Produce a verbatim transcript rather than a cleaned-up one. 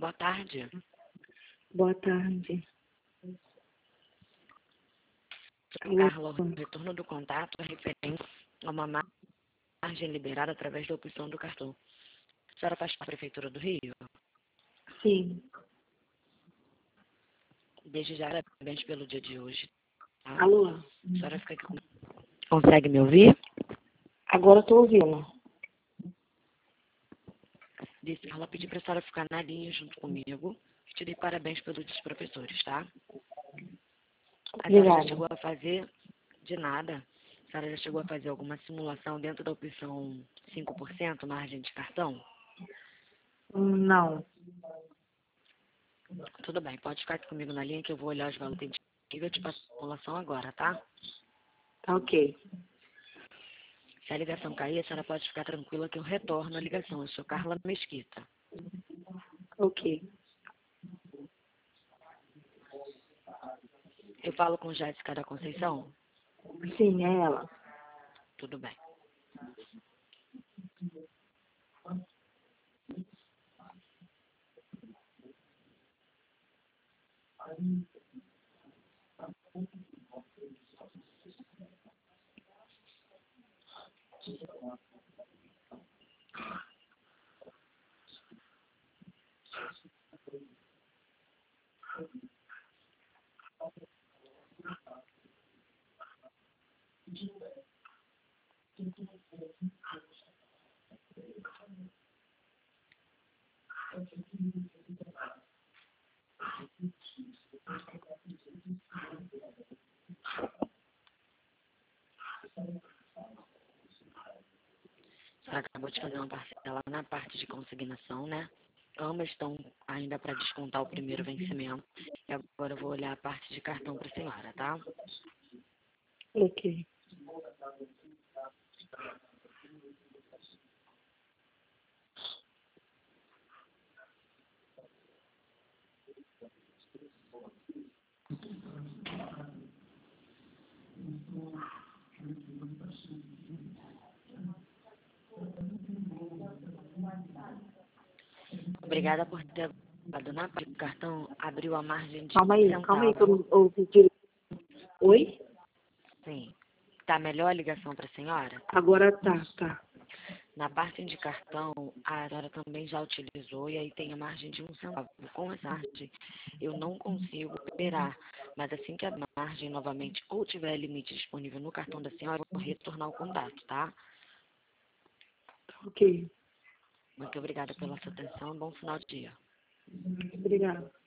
Boa tarde. Boa tarde. Carla, o retorno do contato é referente a uma margem liberada através da opção do cartão. A senhora faz parte da Prefeitura do Rio? Sim. Desde já, parabéns pelo dia de hoje. Tá? Alô? A senhora fica aqui com... Consegue me ouvir? Agora estou ouvindo. Disse, ela pediu para a senhora ficar na linha junto comigo. Te dei parabéns pelos dia dos professores, tá? A senhora já chegou a fazer de nada? A senhora já chegou a fazer alguma simulação dentro da opção cinco por cento, margem de cartão? Não. Tudo bem, pode ficar aqui comigo na linha que eu vou olhar os valores e eu te passo a simulação agora, tá? Tá ok. Se a ligação cair, a senhora pode ficar tranquila que eu retorno a ligação. Eu sou Carla Mesquita. Ok. Eu falo com Jéssica da Conceição? Sim, é ela. Tudo bem. A senhora acabou de fazer uma parcela na parte de consignação, né? Ambas estão ainda para descontar o primeiro vencimento. E agora eu vou olhar a parte de cartão para a senhora, tá? Ok. Obrigada por ter dado na parte do cartão, abriu a margem de Calma aí, calma aí que eu centavo. não ouvi direito. Oi? Sim. Tá melhor a ligação para a senhora? Agora tá, tá. Na parte de cartão, a senhora também já utilizou e aí tem a margem de um centavo. Com essa margem, eu não consigo liberar, mas assim que a margem novamente ou tiver limite disponível no cartão da senhora, eu vou retornar o contato, tá? Ok. Muito obrigada pela sua atenção e bom final de dia. Obrigada.